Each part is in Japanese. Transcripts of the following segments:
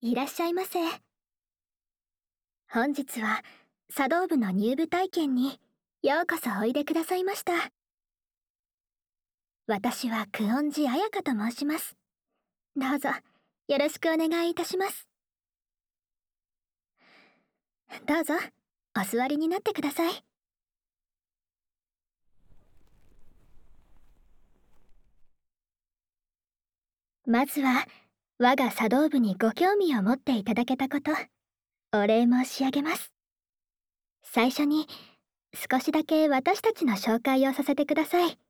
いらっしゃいませ。本日は茶道部の入部体験にようこそおいでくださいました。私は久遠寺彩香と申します。どうぞよろしくお願いいたします。どうぞお座りになってください。まずは我が茶道部にご興味を持っていただけたことお礼申し上げます。最初に少しだけ私たちの紹介をさせてください。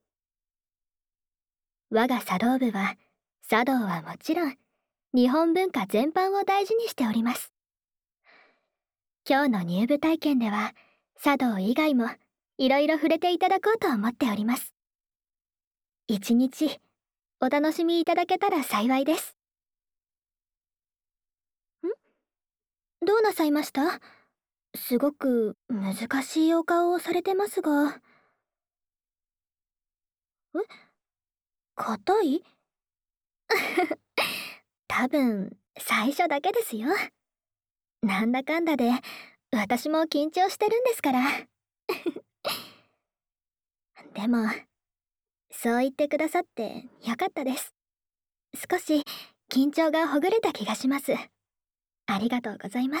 我が茶道部は茶道はもちろん日本文化全般を大事にしております。今日の入部体験では茶道以外もいろいろ触れていただこうと思っております。一日お楽しみいただけたら幸いです。どうなさいました？すごく難しいお顔をされてますが。硬い？多分最初だけですよ。なんだかんだで私も緊張してるんですから。でもそう言ってくださってよかったです。少し緊張がほぐれた気がします。ありがとうございます。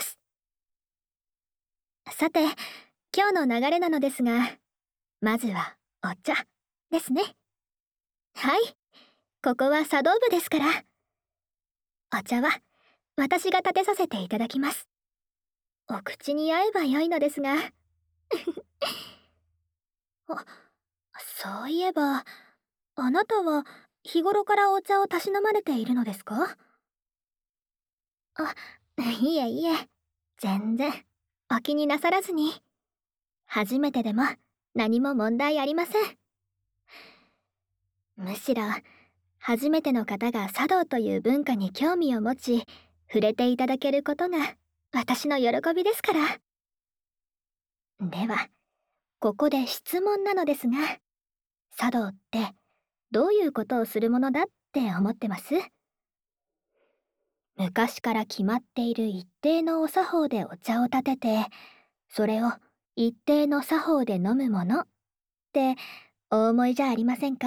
さて、今日の流れなのですが、まずはお茶ですね。はい、ここは茶道部ですから。お茶は私が立てさせていただきます。お口に合えば良いのですが。あ、そういえば、あなたは日頃からお茶をたしなまれているのですか？あ、いえいえ、全然お気になさらずに。初めてでも何も問題ありません。むしろ初めての方が茶道という文化に興味を持ち触れていただけることが私の喜びですから。ではここで質問なのですが、茶道ってどういうことをするものだって思ってます？昔から決まっている一定のお作法でお茶を立てて、それを一定の作法で飲むものってお思いじゃありませんか？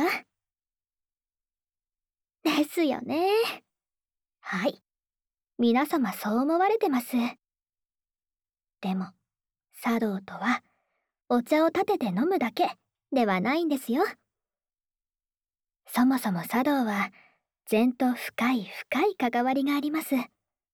ですよね。はい。皆様そう思われてます。でも、茶道とは、お茶を立てて飲むだけではないんですよ。そもそも茶道は、禅と深い深い関わりがあります。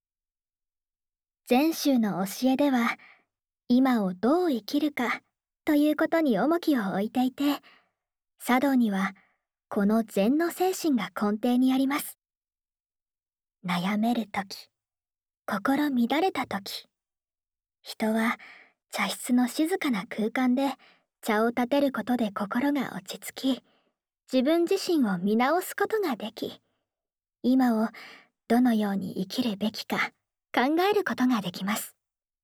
禅宗の教えでは、今をどう生きるかということに重きを置いていて、茶道には、この禅の精神が根底にあります。悩めるとき、心乱れたとき、人は茶室の静かな空間で茶を立てることで心が落ち着き、自分自身を見直すことができ、今をどのように生きるべきか考えることができます。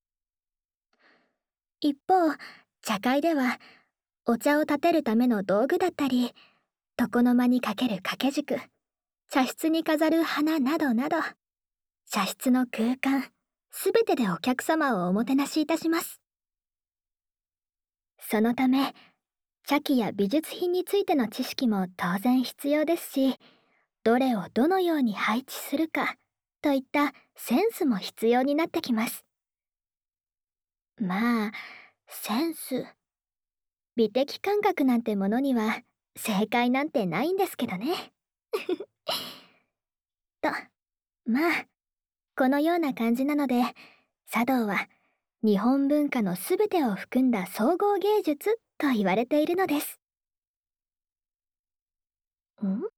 一方、茶会ではお茶を立てるための道具だったり、床の間にかける掛け軸、茶室に飾る花などなど、茶室の空間すべてでお客様をおもてなしいたします。そのため、茶器や美術品についての知識も当然必要ですし、どれをどのように配置するかといったセンスも必要になってきます。まあ、センス、美的感覚なんてものには正解なんてないんですけどね。と、まあ、このような感じなので、茶道は日本文化のすべてを含んだ総合芸術と言われているのです。ん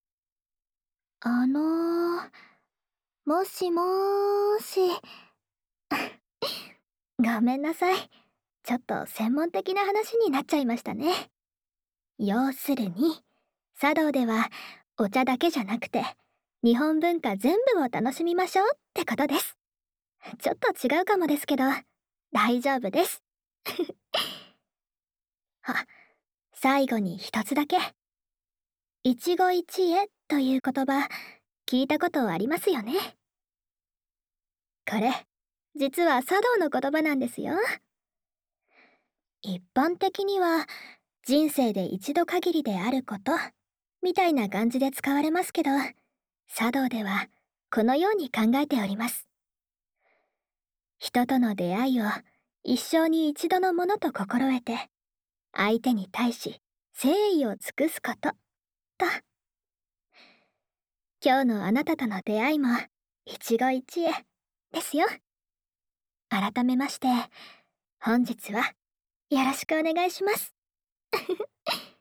もしもーし。ごめんなさい。ちょっと専門的な話になっちゃいましたね。要するに、茶道ではお茶だけじゃなくて、日本文化全部を楽しみましょうってことです。ちょっと違うかもですけど、大丈夫です。あ、最後に一つだけ。一期一会という言葉、聞いたことありますよね。 これ、実は茶道の言葉なんですよ。一般的には、人生で一度限りであること、みたいな感じで使われますけど、茶道ではこのように考えております。人との出会いを一生に一度のものと心得て、相手に対し誠意を尽くすこと、と。今日のあなたとの出会いも一期一会ですよ。改めまして、本日はよろしくお願いします。